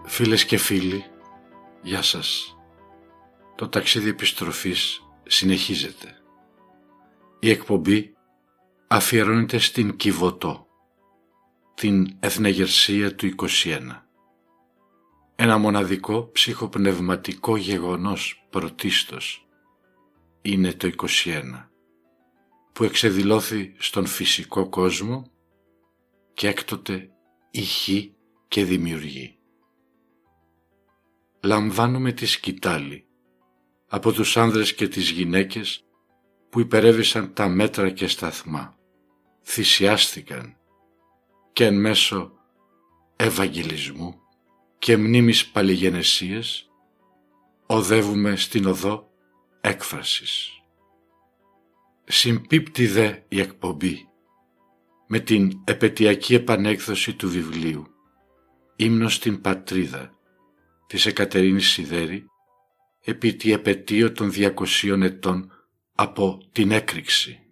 Φίλες και φίλοι, γεια σας. Το ταξίδι επιστροφής συνεχίζεται. Η εκπομπή αφιερώνεται στην Κιβωτό, την εθνεγερσία του 21. Ένα μοναδικό ψυχοπνευματικό γεγονός πρωτίστως είναι το 21, που εξεδηλώθη στον φυσικό κόσμο και έκτοτε ηχεί και δημιουργεί. Λαμβάνουμε τη σκητάλη από τους άνδρες και τις γυναίκες που υπερέβησαν τα μέτρα και σταθμά, θυσιάστηκαν και εν μέσω ευαγγελισμού και μνήμης παλιγενεσίας οδεύουμε στην οδό έκφρασης. Συμπίπτει δε η εκπομπή με την επετειακή επανέκδοση του βιβλίου «Ύμνος στην Πατρίδα» της Εκατερίνης Σιδέρη επί τη επετείο των 200 ετών από την έκρηξη.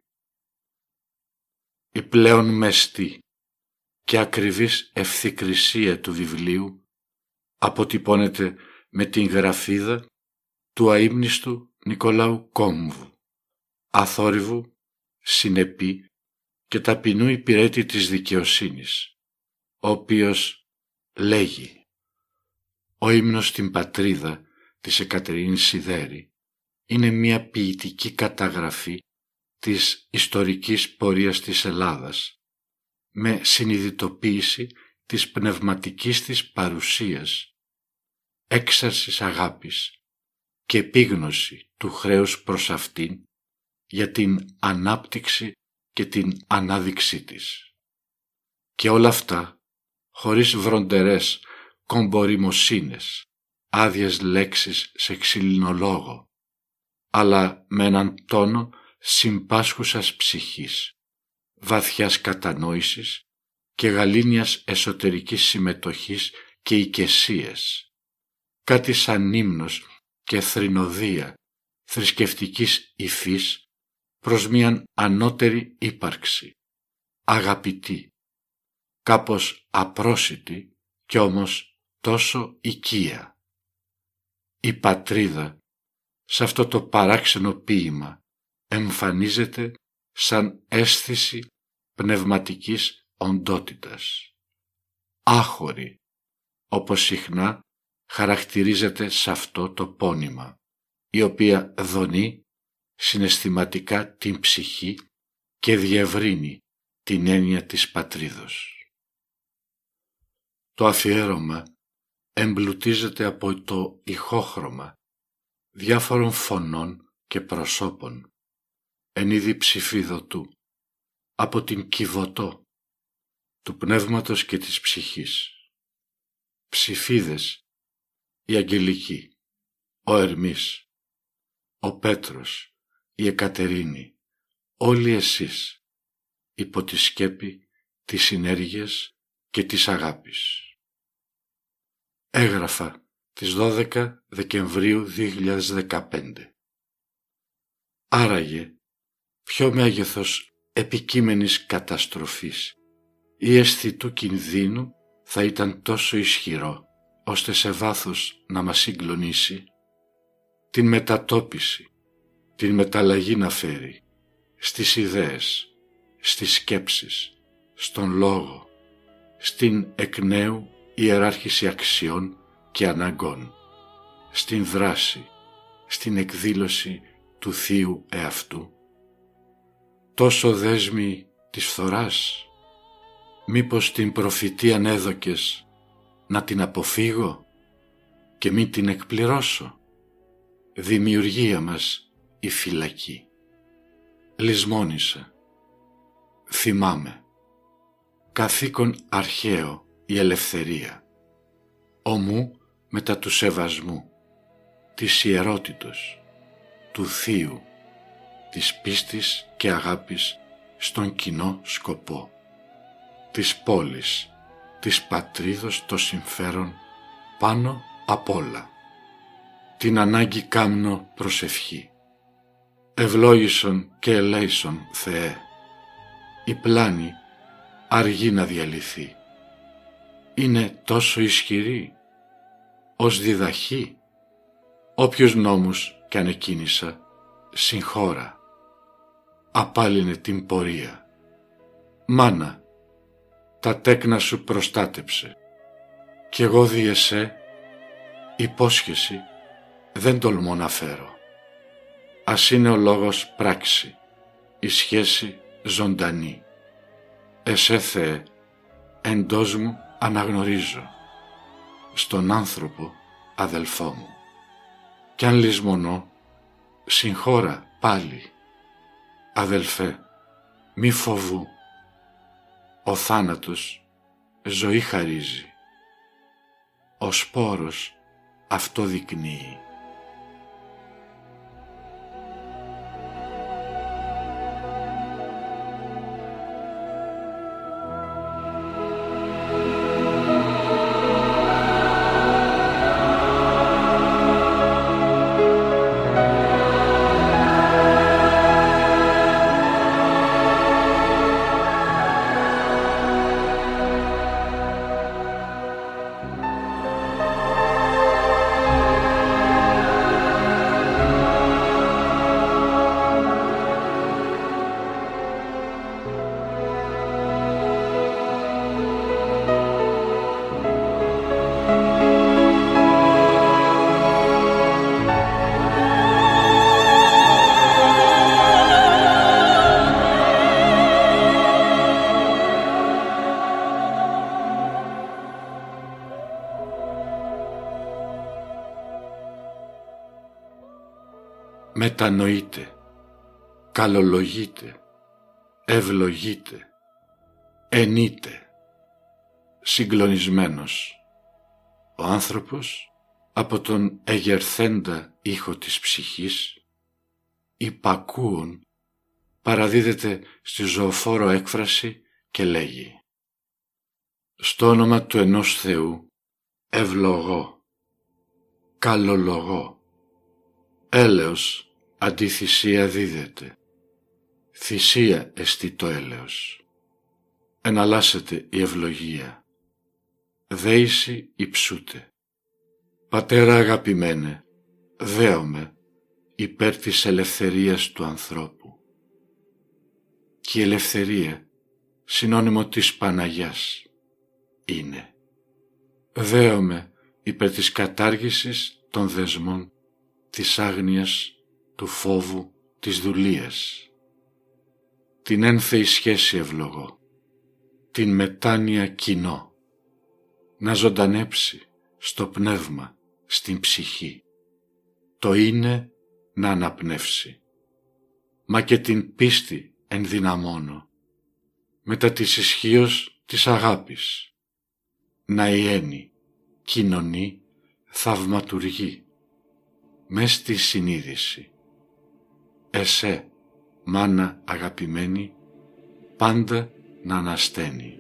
Η πλέον μεστή και ακριβής ευθυκρισία του βιβλίου αποτυπώνεται με την γραφίδα του αείμνηστου Νικολάου Κόμβου, αθόρυβου, συνεπή και ταπεινού υπηρέτη της δικαιοσύνης, ο οποίος λέγει: «Ο ύμνος στην Πατρίδα» της Εκατερίνης Σιδέρη είναι μια ποιητική καταγραφή της ιστορικής πορείας της Ελλάδας με συνειδητοποίηση της πνευματικής της παρουσίας, έξαρσης αγάπης και επίγνωση του χρέους προς αυτήν για την ανάπτυξη και την ανάδειξή της. Και όλα αυτά χωρίς βροντερές κομπορημοσύνες, άδειες λέξεις σε ξυλινολόγο, αλλά με έναν τόνο συμπάσχουσας ψυχής, βαθιάς κατανόησης και γαλήνιας εσωτερικής συμμετοχής και οικεσίες, κάτι σαν ύμνος και θρηνοδία θρησκευτικής υφής προς μίαν ανώτερη ύπαρξη, αγαπητή, κάπως απρόσιτη κι όμως τόσο οικία. Η πατρίδα σε αυτό το παράξενο ποίημα εμφανίζεται σαν αίσθηση πνευματικής οντότητας. Άχωρη, όπως συχνά χαρακτηρίζεται σε αυτό το πόνημα, η οποία δονεί συναισθηματικά την ψυχή και διευρύνει την έννοια της πατρίδος. Το αφιέρωμα εμπλουτίζεται από το ηχόχρωμα διάφορων φωνών και προσώπων εν είδη ψηφίδωτου από την Κιβωτό του πνεύματος και της ψυχής. Ψηφίδες, η Αγγελική, ο Ερμής, ο Πέτρος, η Εκατερίνη, όλοι εσείς υπό τη σκέπη της συνέργειας και της αγάπης. Έγραφα τις 12 Δεκεμβρίου 2015. Άραγε, ποιο μέγεθος επικείμενης καταστροφής ή αισθητού κινδύνου θα ήταν τόσο ισχυρό, ώστε σε βάθος να μας συγκλονίσει? Την μετατόπιση, την μεταλλαγή να φέρει στις ιδέες, στις σκέψεις, στον λόγο, στην εκ νέου ιεράρχηση αξιών και αναγκών, στην δράση, στην εκδήλωση του θείου εαυτού. Τόσο δέσμη της φθοράς, μήπως την προφητεία ανέδοκες να την αποφύγω και μην την εκπληρώσω? Δημιουργία μας η φυλακή. Λησμόνησα. Θυμάμαι. Καθήκον αρχαίο η ελευθερία. Ομού μετά του σεβασμού, της ιερότητος, του θείου, της πίστης και αγάπης στον κοινό σκοπό, της πόλης, της πατρίδος το συμφέρον πάνω απ' όλα. Την ανάγκη κάμνω προσευχή. Ευλόγησον και ελέησον Θεέ. Η πλάνη αργεί να διαλυθεί. Είναι τόσο ισχυρή ως διδαχή. Όποιους νόμους κι αν εκκίνησα, συγχώρα, απάλυνε την πορεία. Μάνα, τα τέκνα σου προστάτεψε, κι εγώ δι' εσέ υπόσχεση δεν τολμώ να φέρω. Ας είναι ο λόγος πράξη, η σχέση ζωντανή. Εσέ Θεέ, εντός μου αναγνωρίζω, στον άνθρωπο αδελφό μου. Κι αν λησμονώ, συγχώρα πάλι. Αδελφέ, μη φοβού, ο θάνατος ζωή χαρίζει, ο σπόρος αυτό δεικνύει. Μετανοείτε, καλολογείτε, ευλογείτε, ενείτε. Συγκλονισμένος, ο άνθρωπος από τον εγερθέντα ήχο της ψυχής, υπακούων, παραδίδεται στη ζωοφόρο έκφραση και λέγει: στο όνομα του ενός Θεού ευλογώ, καλολογώ. Έλεος αντί θυσία δίδεται, θυσία εστί το έλεος. Εναλλάσσεται η ευλογία, δέηση υψούται. Πατέρα αγαπημένε, δέομαι υπέρ της ελευθερίας του ανθρώπου. Και η ελευθερία συνώνυμο της Παναγιάς είναι. Δέομαι υπέρ της κατάργησης των δεσμών, της άγνοιας, του φόβου, της δουλείας. Την ένθεη σχέση ευλογώ, την μετάνοια κοινώ, να ζωντανέψει στο πνεύμα, στην ψυχή. Το είναι να αναπνεύσει, μα και την πίστη ενδυναμώνω, μετά της ισχύος της αγάπης, να ιένει, κοινωνεί, θαυματουργεί, μες στη συνείδηση. Εσέ, μάνα αγαπημένη, πάντα να ανασταίνει.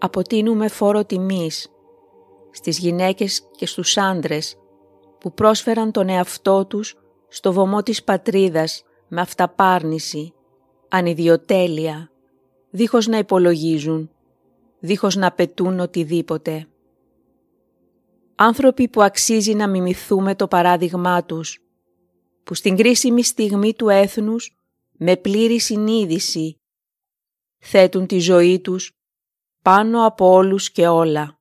αποτείνουμε φόρο τιμής στις γυναίκες και στους άντρες που πρόσφεραν τον εαυτό τους στο βωμό της πατρίδας με αυταπάρνηση, ανιδιοτέλεια, δίχως να υπολογίζουν, δίχως να απαιτούν οτιδήποτε. Άνθρωποι που αξίζει να μιμηθούμε το παράδειγμά τους, που στην κρίσιμη στιγμή του έθνους με πλήρη συνείδηση θέτουν τη ζωή τους πάνω από όλους και όλα.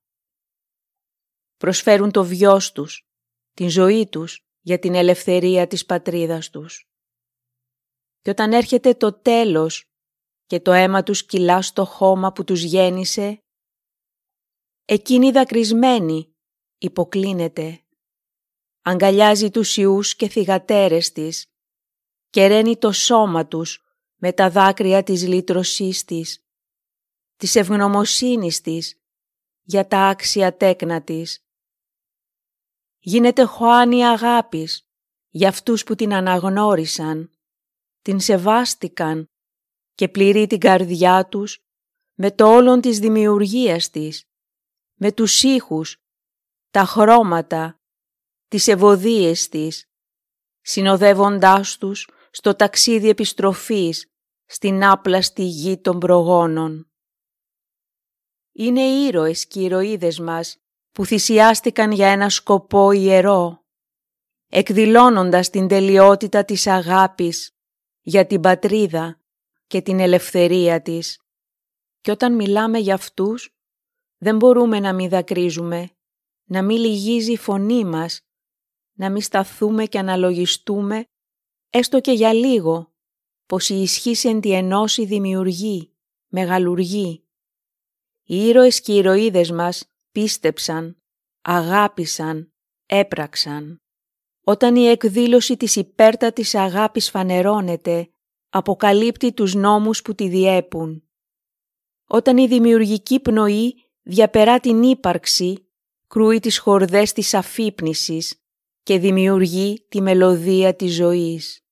Προσφέρουν το βιός τους, την ζωή τους για την ελευθερία της πατρίδας τους. Και όταν έρχεται το τέλος και το αίμα τους κυλά στο χώμα που τους γέννησε, εκείνη δακρυσμένη υποκλίνεται, αγκαλιάζει τους ιούς και θυγατέρες της και ρένει το σώμα τους με τα δάκρυα της λύτρωσής της ευγνωμοσύνης της για τα άξια τέκνα της. Γίνεται χωάνη αγάπης για αυτούς που την αναγνώρισαν, την σεβάστηκαν και πληρεί την καρδιά τους με το όλον της δημιουργίας της, με τους ήχους, τα χρώματα, τις ευωδίες της, συνοδεύοντάς τους στο ταξίδι επιστροφής στην άπλαστη γη των προγόνων. Είναι οι ήρωες και οι ηρωίδες μας που θυσιάστηκαν για ένα σκοπό ιερό, εκδηλώνοντας την τελειότητα της αγάπης για την πατρίδα και την ελευθερία της. Και όταν μιλάμε για αυτούς, δεν μπορούμε να μην δακρύζουμε, να μην λυγίζει η φωνή μας, να μην σταθούμε και αναλογιστούμε, έστω και για λίγο, πως η ισχύς εν τη ενώση δημιουργεί, μεγαλουργεί. Οι ήρωες και οι ηρωίδες μας πίστεψαν, αγάπησαν, έπραξαν. Όταν η εκδήλωση της υπέρτατης αγάπης φανερώνεται, αποκαλύπτει τους νόμους που τη διέπουν. Όταν η δημιουργική πνοή διαπερά την ύπαρξη, κρούει τις χορδές της αφύπνισης και δημιουργεί τη μελωδία της ζωής.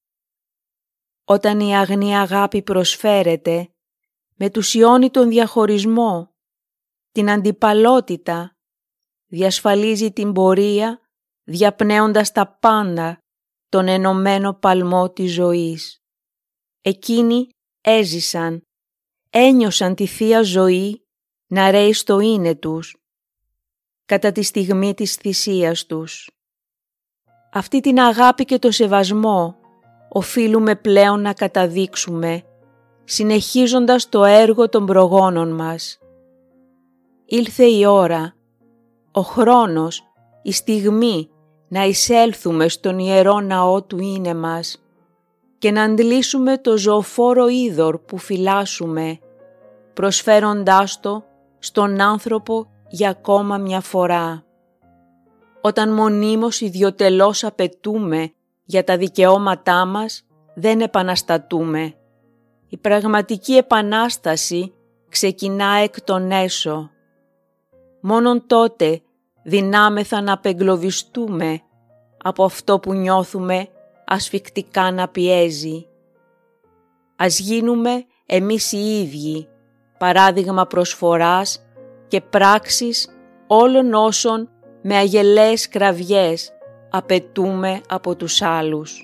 Όταν η αγνή αγάπη προσφέρεται, μετουσιώνει τον διαχωρισμό, την αντιπαλότητα, διασφαλίζει την πορεία, διαπνέοντας τα πάντα τον ενωμένο παλμό της ζωής. Εκείνοι έζησαν, ένιωσαν τη Θεία Ζωή να ρέει στο είναι τους, κατά τη στιγμή της θυσίας τους. Αυτή την αγάπη και το σεβασμό οφείλουμε πλέον να καταδείξουμε, συνεχίζοντας το έργο των προγόνων μας. Ήλθε η ώρα, ο χρόνος, η στιγμή να εισέλθουμε στον ιερό ναό του είναι μας και να αντλήσουμε το ζωοφόρο είδωρ που φυλάσσουμε, προσφέροντάς το στον άνθρωπο για ακόμα μια φορά. Όταν μονίμως ιδιωτελώς απαιτούμε για τα δικαιώματά μας, δεν επαναστατούμε. Η πραγματική επανάσταση ξεκινά εκ των έσω. Μόνον τότε δυνάμεθα να απεγκλωβιστούμε από αυτό που νιώθουμε ασφικτικά να πιέζει. Ας γίνουμε εμείς οι ίδιοι παράδειγμα προσφοράς και πράξης όλων όσων με αγελαίες κραυγές απαιτούμε από τους άλλους.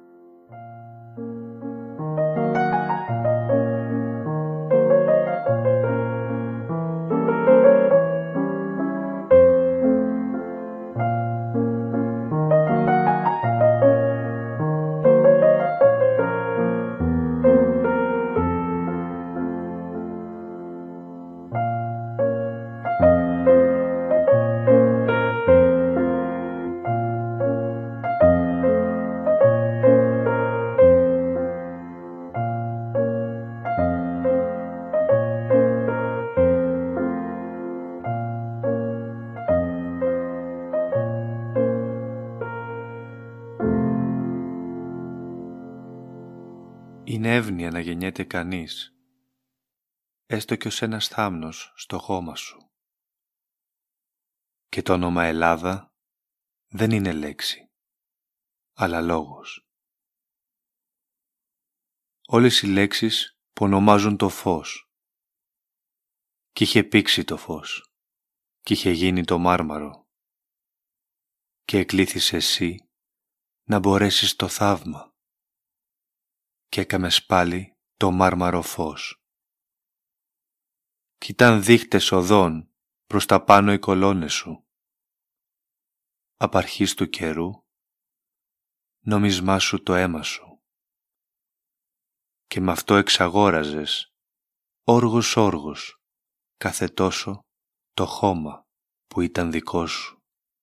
Είναι εύνοια να γεννιέται κανείς, έστω κι ως ένας θάμνος στο χώμα σου. Και το όνομα Ελλάδα δεν είναι λέξη, αλλά λόγος. Όλες οι λέξεις που ονομάζουν το φως κι είχε πήξει το φως κι είχε γίνει το μάρμαρο και εκλήθησε εσύ να μπορέσεις το θαύμα και έκαμες πάλι το μάρμαρο φως. Κι ήταν δείχτες οδών προς τα πάνω οι κολόνες σου. Απ' αρχής του καιρού νόμισμά σου το αίμα σου και με αυτό εξαγόραζες όργος κάθε τόσο το χώμα που ήταν δικό σου.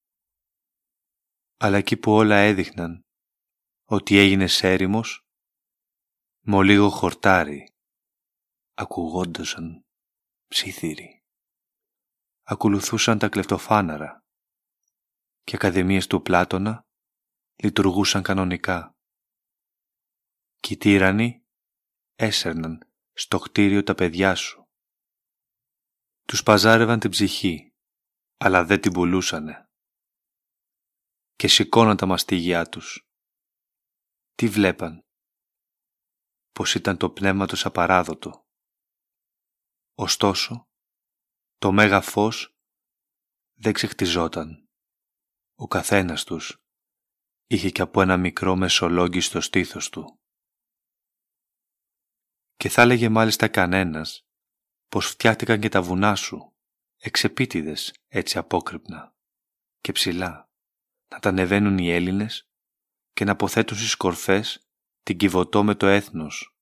Αλλά εκεί που όλα έδειχναν ότι έγινες έρημος, με λίγο χορτάρι ακουγόντουσαν ψήθυροι. Ακολουθούσαν τα κλεφτοφάναρα και ακαδημίες του Πλάτωνα λειτουργούσαν κανονικά. Κι οι τύρανοι έσερναν στο κτίριο τα παιδιά σου. Τους παζάρευαν την ψυχή, αλλά δεν την πουλούσανε. Και σηκώναν τα μαστίγια τους. Τι βλέπαν? Πως ήταν το πνεύμα τους απαράδοτο. Ωστόσο, το μέγα φως δεν ξεχτιζόταν. Ο καθένας τους είχε και από ένα μικρό μεσολόγγι στο στήθος του. Και θα έλεγε μάλιστα κανένας πως φτιάχτηκαν και τα βουνά σου, εξεπίτηδες έτσι απόκρυπνα και ψηλά, να τα ανεβαίνουν οι Έλληνες και να αποθέτουν στις κορφές την Κιβωτό με το έθνος.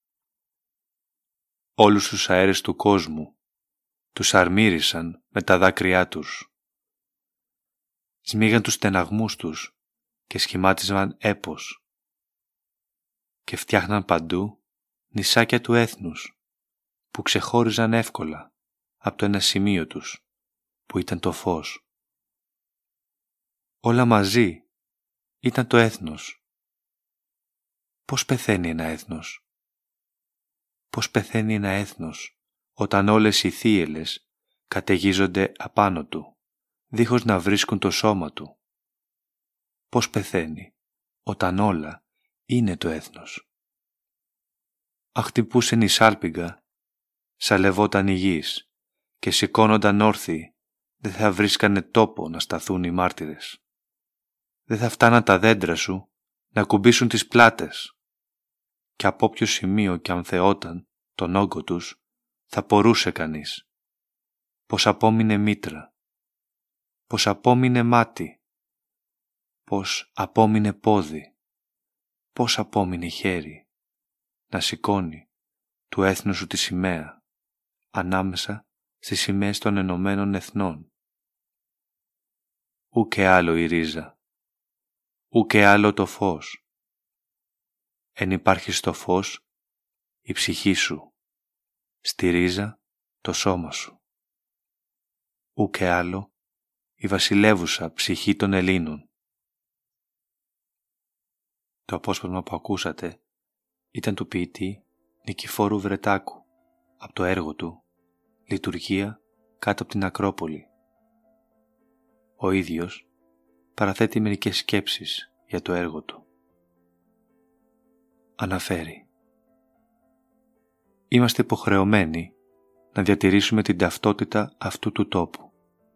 Όλους τους αέρες του κόσμου τους αρμύρισαν με τα δάκρυά τους. Σμίγαν τους στεναγμούς τους και σχημάτιζαν έπος και φτιάχναν παντού νησάκια του έθνους που ξεχώριζαν εύκολα από το ένα σημείο τους που ήταν το φως. Όλα μαζί ήταν το έθνος. Πώς πεθαίνει ένα έθνος? Πώς πεθαίνει ένα έθνος όταν όλες οι θύελες καταιγίζονται απάνω του, δίχως να βρίσκουν το σώμα του? Πώς πεθαίνει όταν όλα είναι το έθνος? Αχ, χτυπούσεν η σάλπιγγα, σαλευόταν η γης και σηκώνονταν όρθιοι, δεν θα βρίσκανε τόπο να σταθούν οι μάρτυρες. Δεν θα φτάναν τα δέντρα σου να κουμπίσουν τις πλάτες και από όποιο σημείο κι αν θεόταν τον όγκο τους θα πορούσε κανείς. Πως απόμεινε μήτρα, πως απόμεινε μάτι, πως απόμεινε πόδι, πως απόμεινε χέρι να σηκώνει του έθνους σου τη σημαία ανάμεσα στις σημαίες των Ενωμένων Εθνών. Ούκε άλλο η ρίζα, ούκε άλλο το φως. Εν υπάρχει στο φως η ψυχή σου, στη ρίζα το σώμα σου. Ούκε άλλο η βασιλεύουσα ψυχή των Ελλήνων. Το απόσπασμα που ακούσατε ήταν του ποιητή Νικηφόρου Βρετάκου από το έργο του «Λειτουργία κάτω από την Ακρόπολη». Ο ίδιος παραθέτει μερικές σκέψεις για το έργο του. Αναφέρει: «Είμαστε υποχρεωμένοι να διατηρήσουμε την ταυτότητα αυτού του τόπου.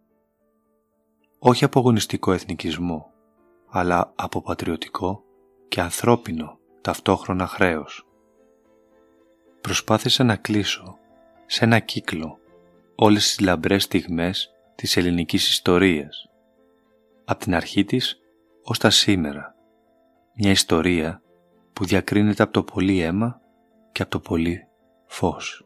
Όχι από αγωνιστικό εθνικισμό, αλλά από πατριωτικό και ανθρώπινο ταυτόχρονα χρέος. Προσπάθησα να κλείσω σε ένα κύκλο όλες τις λαμπρές στιγμές της ελληνικής ιστορίας, από την αρχή της ως τα σήμερα, μια ιστορία που διακρίνεται από το πολύ αίμα και από το πολύ φως.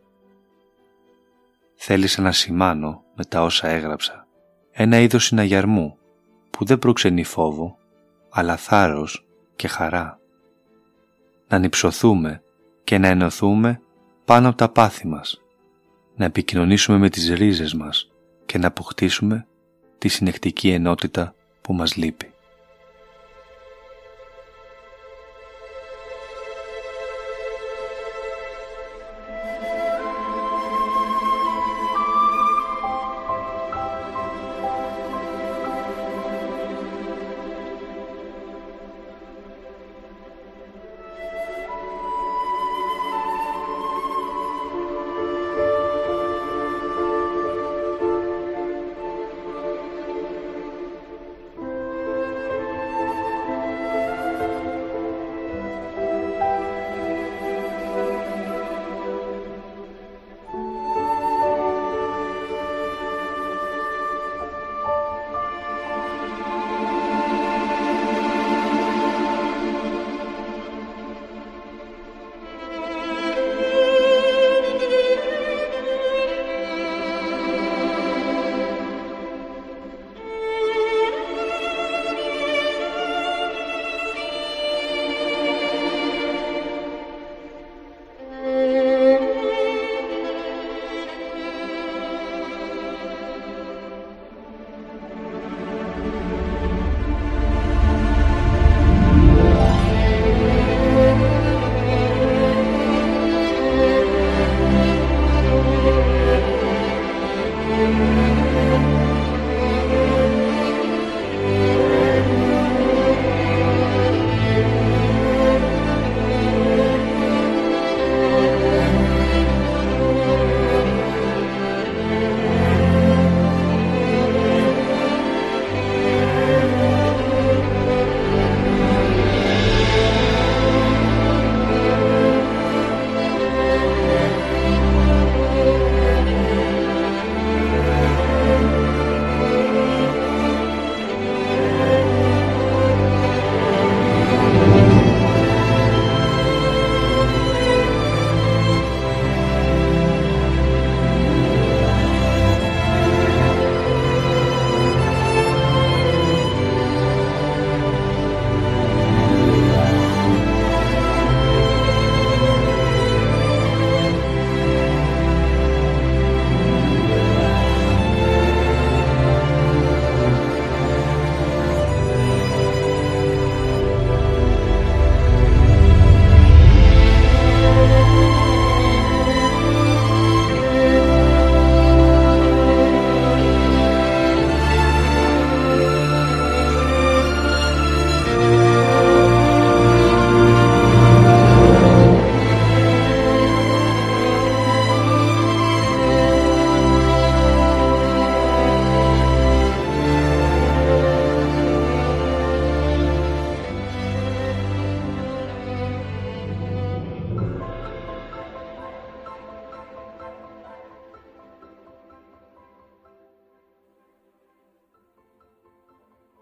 Θέλησα να σημάνω με τα όσα έγραψα ένα είδος συναγιαρμού που δεν προξενεί φόβο, αλλά θάρρος και χαρά. Να ανυψωθούμε και να ενωθούμε πάνω από τα πάθη μας, να επικοινωνήσουμε με τις ρίζες μας και να αποκτήσουμε τη συνεχτική ενότητα που μας λείπει.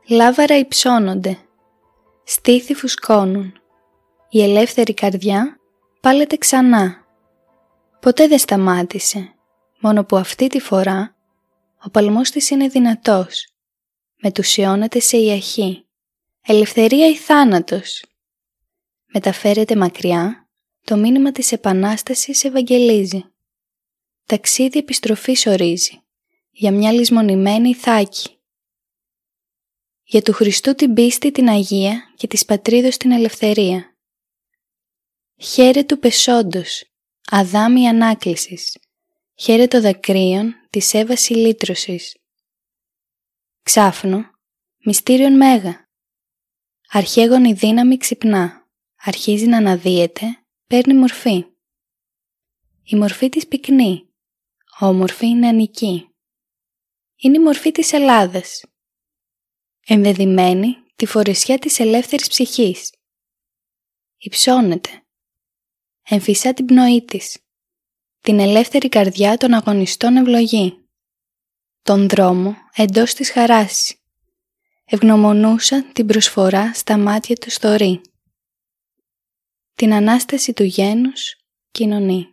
Λάβαρα υψώνονται, στήθη φουσκώνουν, η ελεύθερη καρδιά πάλεται ξανά. Ποτέ δεν σταμάτησε, μόνο που αυτή τη φορά ο παλμός της είναι δυνατός, μετουσιώνεται σε ιαχή, ελευθερία ή θάνατος. Μεταφέρεται μακριά, το μήνυμα της Επανάστασης ευαγγελίζει. Ταξίδι επιστροφής ορίζει, για μια λησμονημένη Ιθάκη. Για του Χριστού την πίστη την Αγία και της Πατρίδος την ελευθερία. Χαίρε του πεσόντος, Αδάμ η ανάκλησης, χαίρε το δακρύων της Εύας η λύτρωσης. Ξάφνου, μυστήριον μέγα. Αρχαίγον η δύναμη ξυπνά, αρχίζει να αναδύεται, παίρνει μορφή. Η μορφή της πυκνή, όμορφη νεανική. Είναι η μορφή της Ελλάδας. Ενδεδειμένη τη φορεσιά της ελεύθερης ψυχής. Υψώνεται. Εμφυσά την πνοή της. Την ελεύθερη καρδιά των αγωνιστών ευλογεί. Τον δρόμο εντός της χαράσει. Ευγνωμονούσαν την προσφορά στα μάτια του θωρεί. Την Ανάσταση του γένους κοινωνεί.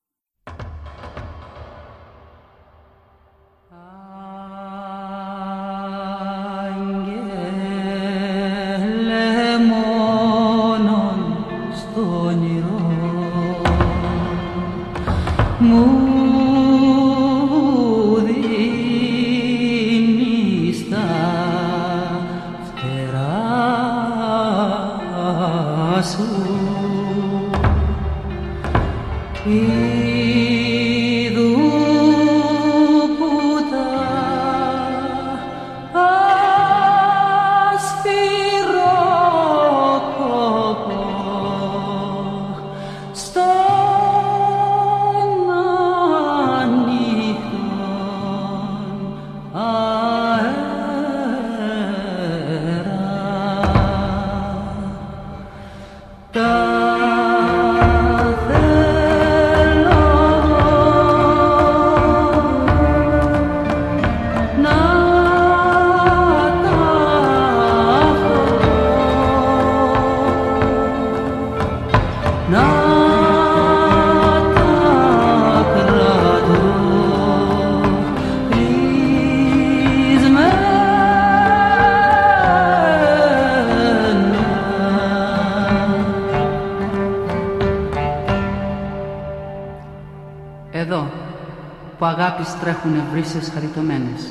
Εδώ, που αγάπης τρέχουνε βρύσες χαριτωμένες.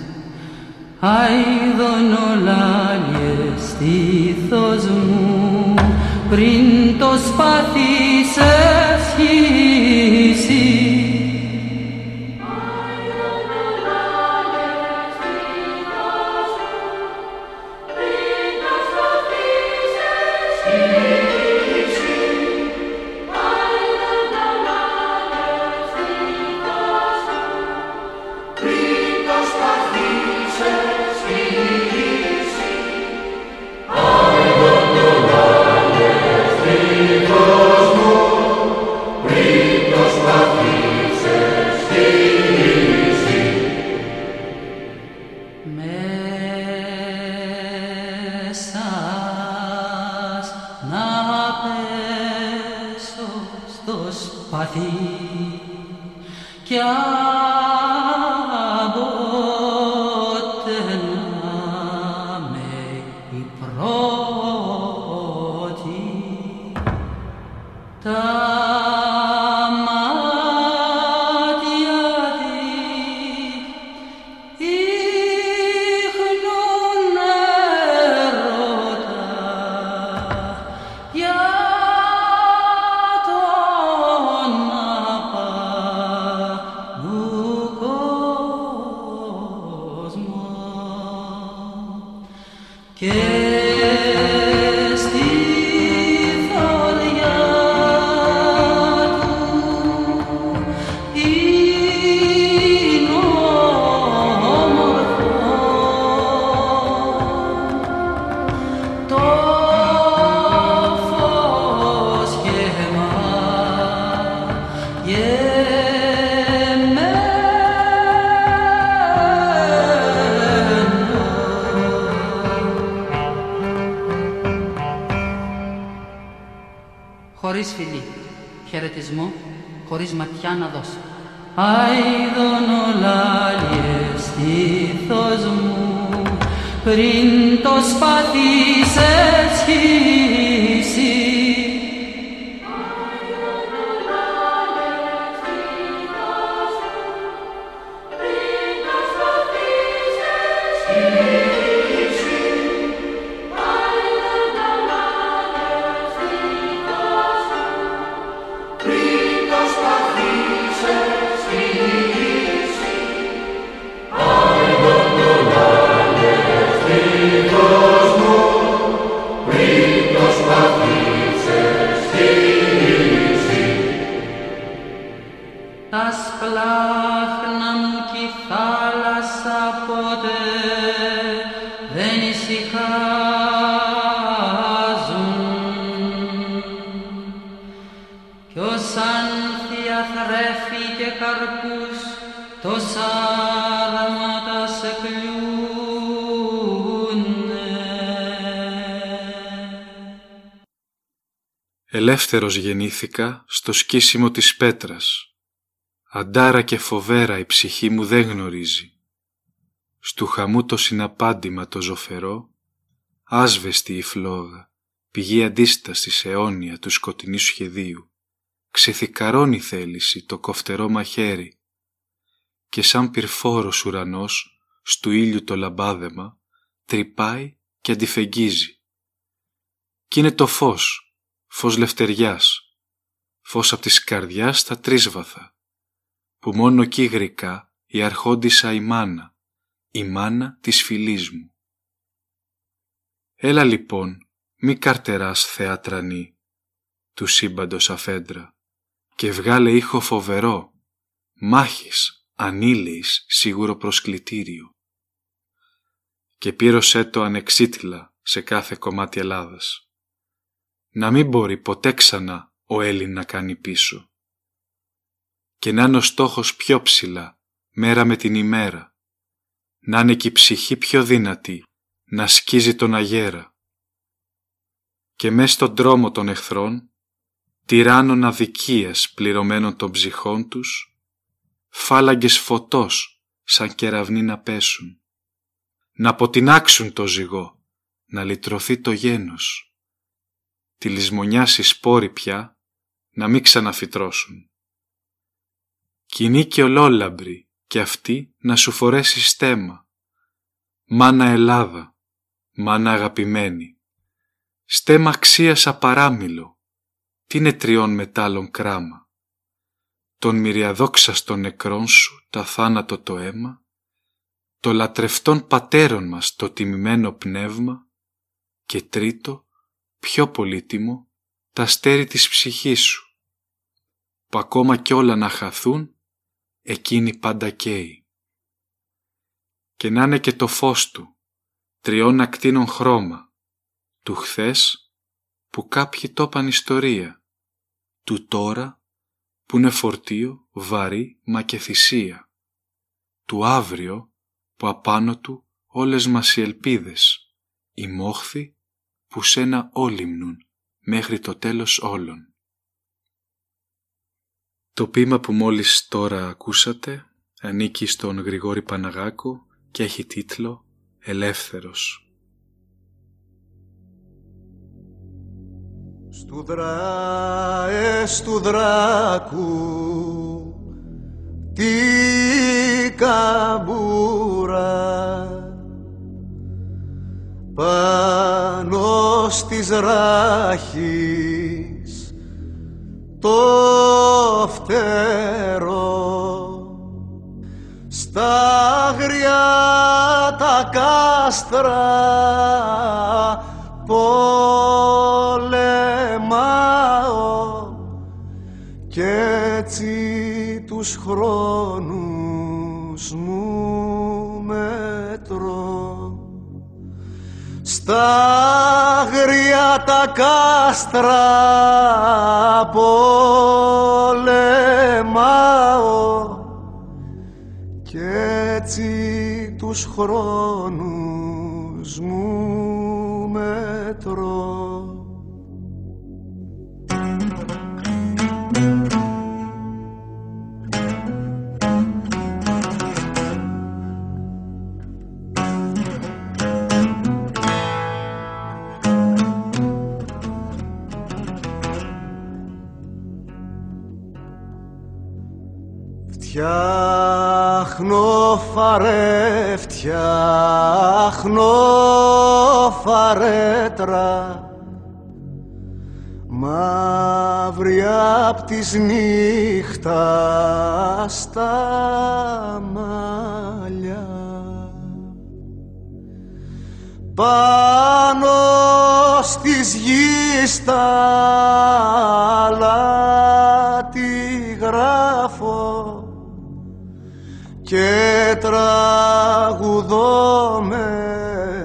Αηδονολάλιες στήθος μου, πριν το σπάθι σε σχίσει. χωρίς φιλί, χαιρετισμό, χωρίς ματιά να δώσω. Αηδονολάλιε στήθος μου, πριν το σπαθί σε σχίσει. Τα σπλάχνα μου κι η θάλασσα ποτέ δεν ησυχάζουν κι ως άνθια θρέφη και καρπούς τόσα αρώματα σε κλούνε. Ελεύθερος γεννήθηκα στο σκίσιμο της πέτρας. Αντάρα και φοβέρα η ψυχή μου δεν γνωρίζει. Στου χαμού το συναπάντημα το ζωφερό, άσβεστη η φλόγα, πηγή αντίστασης αιώνια του σκοτεινού σχεδίου, ξεθυκαρώνει θέληση το κοφτερό μαχαίρι και σαν πυρφόρος ουρανός στου ήλιου το λαμπάδεμα τρυπάει και αντιφεγγίζει. Κι είναι το φως, φως λευτεριάς, φως απ' της καρδιάς τα τρίσβαθα, που μόνο κι γρικά η αρχόντισσα η μάνα της φυλής μου. Έλα λοιπόν, μη καρτεράς θεατρανή, του σύμπαντος αφέντρα, και βγάλε ήχο φοβερό, μάχης, ανήλαιης σίγουρο προσκλητήριο. Και πύρωσέ το ανεξίτηλα σε κάθε κομμάτι Ελλάδας. Να μην μπορεί ποτέ ξανά ο Έλλην να κάνει πίσω. Και να είναι ο στόχος πιο ψηλά, μέρα με την ημέρα. Να είναι και η ψυχή πιο δυνατή, να σκίζει τον αγέρα. Και μες στον δρόμο των εχθρών, τυράννων αδικίας πληρωμένων των ψυχών τους, φάλαγγες φωτός σαν κεραυνοί να πέσουν. Να αποτινάξουν το ζυγό, να λυτρωθεί το γένος. Τη λησμονιάς οι σπόροι πια, να μην ξαναφυτρώσουν. Κοινή και ολόλαμπρη κι αυτή να σου φορέσει στέμμα. Μάνα Ελλάδα, μάνα αγαπημένη, στέμμα αξίας απαράμιλο, τι είναι τριών μετάλλων κράμα. Τον μυριαδόξαστον νεκρών σου τα θάνατο το αίμα, το λατρευτών πατέρων μας το τιμημένο πνεύμα και τρίτο, πιο πολύτιμο, τα αστέρι της ψυχής σου, που ακόμα κι όλα να χαθούν, εκείνη πάντα καίει. Και να είναι και το φως του, τριών ακτίνων χρώμα, του χθες που κάποιοι το είπαν ιστορία, του τώρα που είναι φορτίο, βαρύ μα και θυσία, του αύριο που απάνω του όλες μας οι ελπίδες, οι μόχθη που σένα όλυμνουν μέχρι το τέλος όλων. Το ποίημα που μόλις τώρα ακούσατε ανήκει στον Γρηγόρη Παναγάκο και έχει τίτλο «Ελεύθερος». Στου δράκου τη καμπούρα πάνω στις ράχης το φτερό, στα αγριά τα κάστρα πολεμάω κι έτσι τους χρόνους μου μετρώ. Στα αγριά τα κάστρα πολεμάω κι έτσι τους χρόνους μου μετρώ. Φτιάχνω φαρέτρα μαύρη απ' της νύχτας τα μαλλιά, πάνω στις γης τα αλάτι γράφω και τραγουδώ με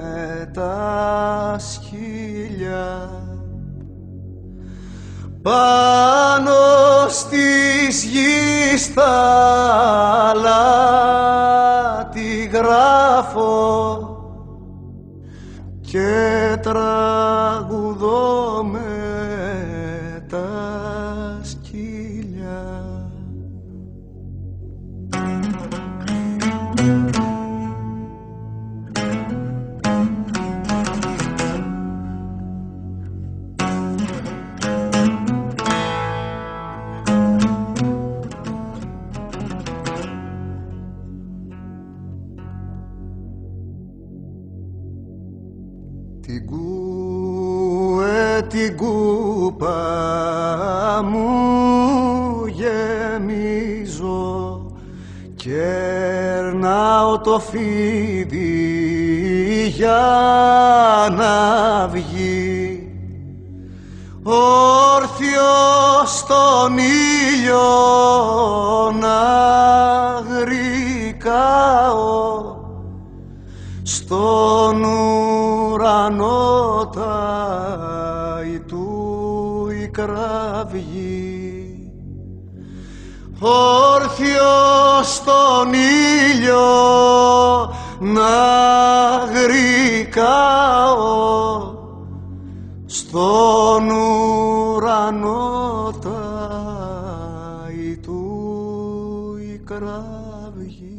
τα σκυλιά. Πάνω στις γης τα αλάτι γράφω και τραγουδώ με τα σκυλιά. Την κούπα μου γεμίζω, κερνάω το φίδι για να βγει, όρθιο στον ήλιο να γρικάω, στον ουρανό ταει του η κραυγή, όρθιο στον ήλιο να γρικάω, στον ουρανό ταει του η κραυγή.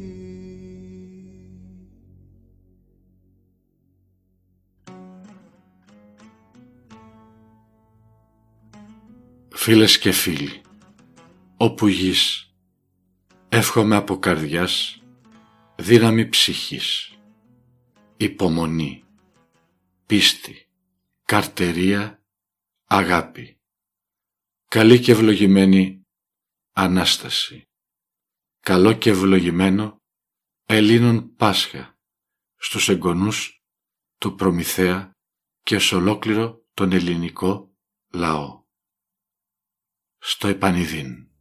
Φίλες και φίλοι, όπου γης, εύχομαι από καρδιάς δύναμη ψυχής, υπομονή, πίστη, καρτερία, αγάπη, καλή και ευλογημένη Ανάσταση, καλό και ευλογημένο Ελλήνων Πάσχα στους εγγονούς του Προμηθέα και σ' ολόκληρο τον ελληνικό λαό. Στο επανειδήν.